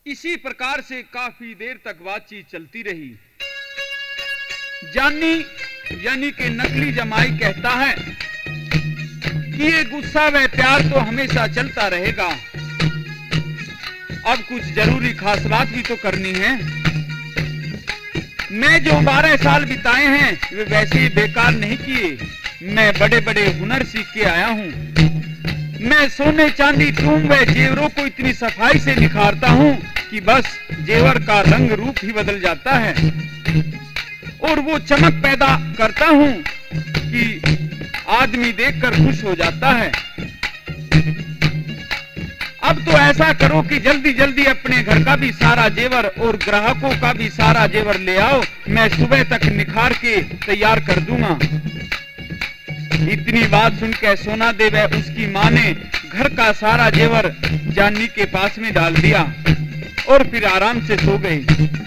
इसी प्रकार से काफी देर तक बातचीत चलती रही। जानी यानी कि नकली जमाई कहता है कि ये गुस्सा व प्यार तो हमेशा चलता रहेगा, अब कुछ जरूरी खास बात भी तो करनी है। मैं जो 12 साल बिताए हैं वे वैसे ही बेकार नहीं किए। मैं बड़े बड़े हुनर सीख के आया हूँ। मैं सोने चांदी टूम व जेवरों को इतनी सफाई से निखारता हूँ कि बस जेवर का रंग रूप ही बदल जाता है और वो चमक पैदा करता हूँ कि आदमी देखकर खुश हो जाता है। अब तो ऐसा करो कि जल्दी जल्दी अपने घर का भी सारा जेवर और ग्राहकों का भी सारा जेवर ले आओ, मैं सुबह तक निखार के तैयार कर दूंगा। इतनी बात सुनकर सोना दे व उसकी माँ ने घर का सारा जेवर जानी के पास में डाल दिया और फिर आराम से सो गई।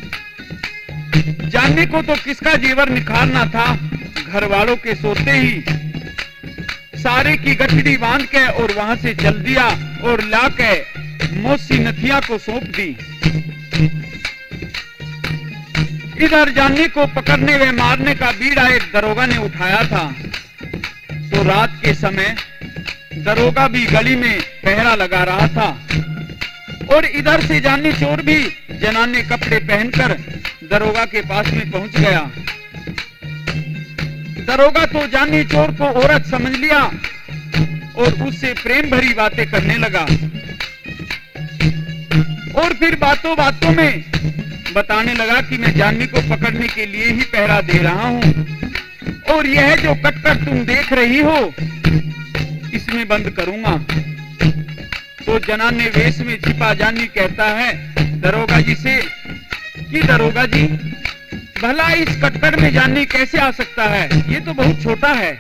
जानी को तो किसका जेवर निखारना था, घर वालों के सोते ही सारे की गठड़ी बांध के और वहां से चल दिया और लाके मौसी नथिया को सौंप दी। इधर जानी को पकड़ने व मारने का बीड़ा एक दरोगा ने उठाया था। तो रात के समय दरोगा भी गली में पहरा लगा रहा था और इधर से जानी चोर भी जनाने कपड़े पहनकर दरोगा के पास में पहुंच गया। दरोगा तो जानी चोर को औरत समझ लिया और उससे प्रेम भरी बातें करने लगा और फिर बातों बातों में बताने लगा कि मैं जानी को पकड़ने के लिए ही पहरा दे रहा हूं और यह जो कटकर तुम देख रही हो इसमें बंद करूंगा। तो जनाने वेश में छिपा जानी कहता है दरोगा जी से कि दरोगा जी भला इस कटकर में जानी कैसे आ सकता है, ये तो बहुत छोटा है।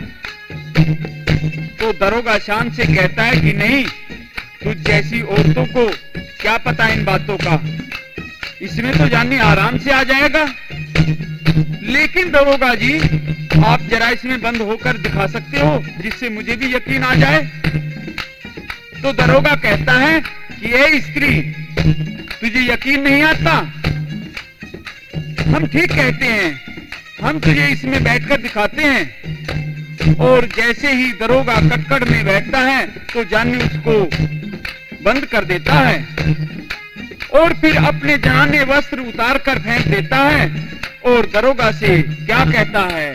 तो दरोगा शान से कहता है कि नहीं, तुझ जैसी औरतों को क्या पता इन बातों का, इसमें तो जानी आराम से आ जाएगा। लेकिन दरोगा जी आप जरा इसमें बंद होकर दिखा सकते हो जिससे मुझे भी यकीन आ जाए। तो दरोगा कहता है कि ये स्त्री तुझे यकीन नहीं आता, हम ठीक कहते हैं, हम तुझे इसमें बैठकर दिखाते हैं। और जैसे ही दरोगा कटकड़ में बैठता है तो जानी उसको बंद कर देता है और फिर अपने जनाने वस्त्र उतार कर फेंक देता है और दरोगा से क्या कहता है,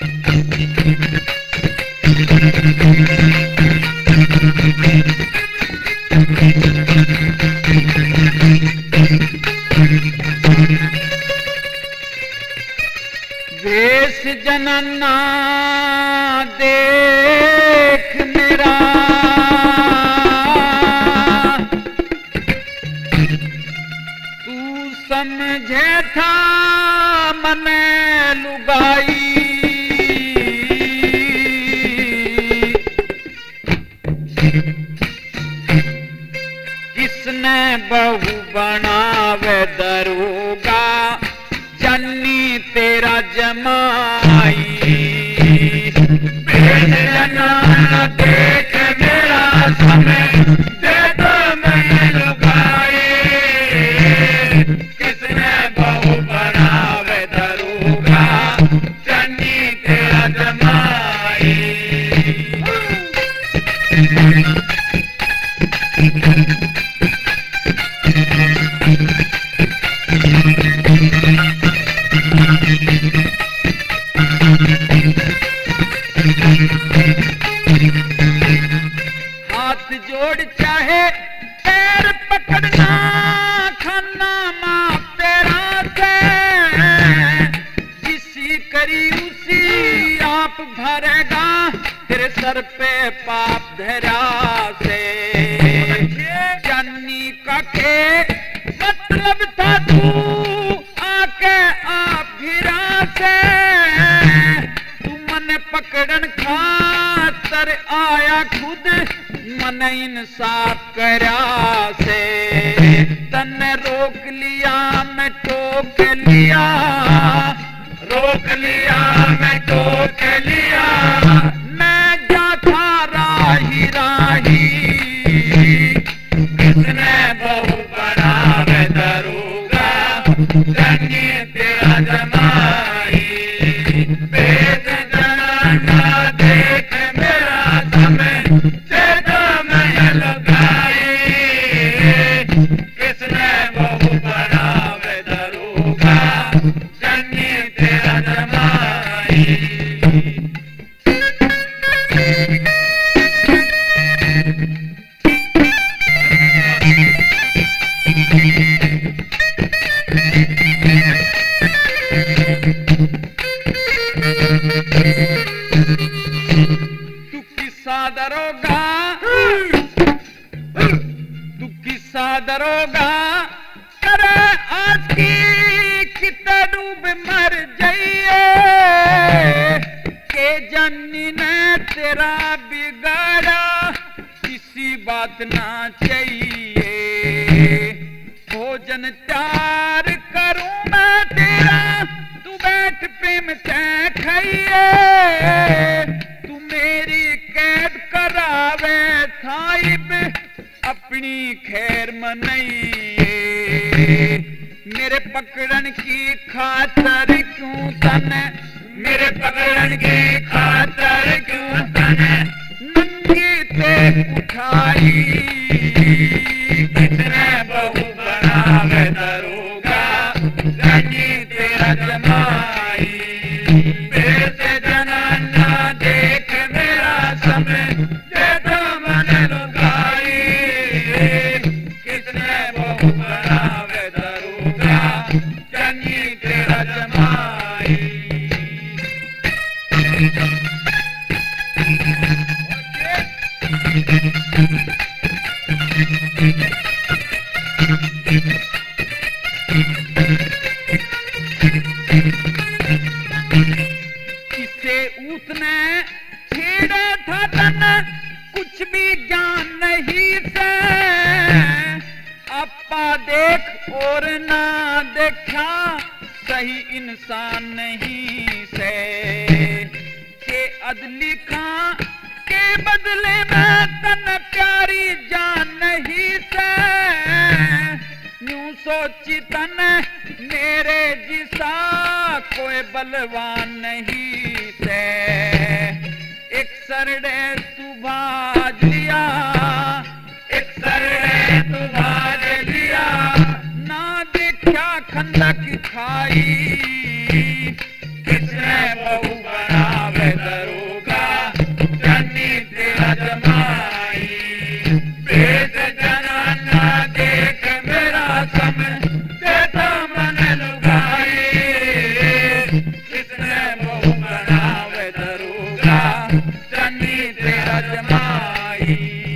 वेश जनना देख मेरा तू समझे था मने लुगाई, किसने बहू बनावे दरोगा जानी तेरा जमाई। जना देख मेरा समय दे दो मैं लुगाई, किसने बहू बनावे दरोगा जानी तेरा जमाई। हाथ जोड़ चाहे पैर पकड़ना खाना मां तेरा से, जिसी करी उसी आप भरेगा तेरे सर पे पाप धरा से। जानी का के मतलब था तू आके आप भिरा से, तू मन पकड़न खातर आया खुद मन इंसाफ करा से। तन रोक लिया मैं टोक लिया, रोक लिया मैं टोक लिया, मैं जाता राही राही, किसने बहू बनावे जमाई, पेट जनाना देख मेरा समय चेता मैं लगाई, किसने बहू बनावे दरोगा जन्नी तेरा जमाई। दरोगा करे आज की कितना डूब मर जाइए, के जन्नी ने तेरा बिगाड़ा किसी बात ना चाहिए, भोजन तैयार करूं मैं तेरा तू बैठ प्रेम से खाइए, तू मेरी कैद करावे साहिब अपनी खैर मनाइए, मेरे पकड़न की खातर क्यों तने, मेरे पकड़न की खातर क्यों तने नंगी ते उठाई, किसने बहू बनावे दरोगा जन्नी तेरा जमाई, पेट जनाना देख मेरा समय देता मन लुगाई, किसने बहू बनावे दरोगा जन्नी तेरा जमाई। इसे ऊतने छेड़ा था तन कुछ भी ज्ञान नहीं से, अपा देख और ना देखा सही इंसान नहीं से, के अदली खां के बदले में तन प्यारी जान नहीं से, यूं सोची तन मेरे जिसा कोई बलवान नहीं से, एक सरडे तू भाज लिया, एक सरडे तू भाज लिया, ना देखा खंदक खाई, किसने बहू बनावे दरोगा जन्नी तेरा जमाई, पेट जनाना देख मेरा समय देता मन लुगाई, किसने बहू बनावे दरोगा जन्नी तेरा जमाई।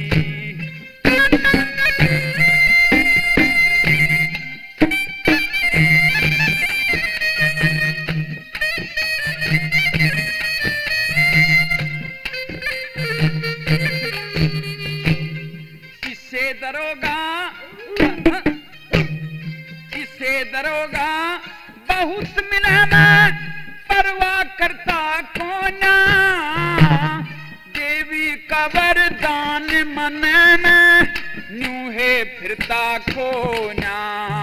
इसे दरोगा बहुत मिला मैं परवाह करता कोना, देवी का वरदान मन में न्यू है फिरता खोना,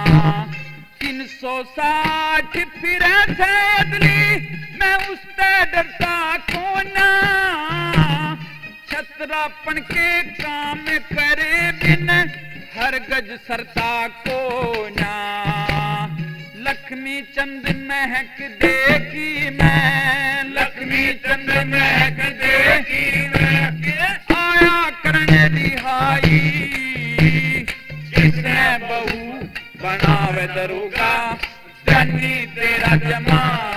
360 फिरे थे अदली मैं उससे डरता कोना, छतरापन के काम करे बिन हर गज सरता को ना, लक्ष्मी चंद महक देगी मैं, लक्ष्मी चंद महक देगी मैं, आया करने रिहाई, किसने बहू बनावे दरोगा जन्नी तेरा जमा।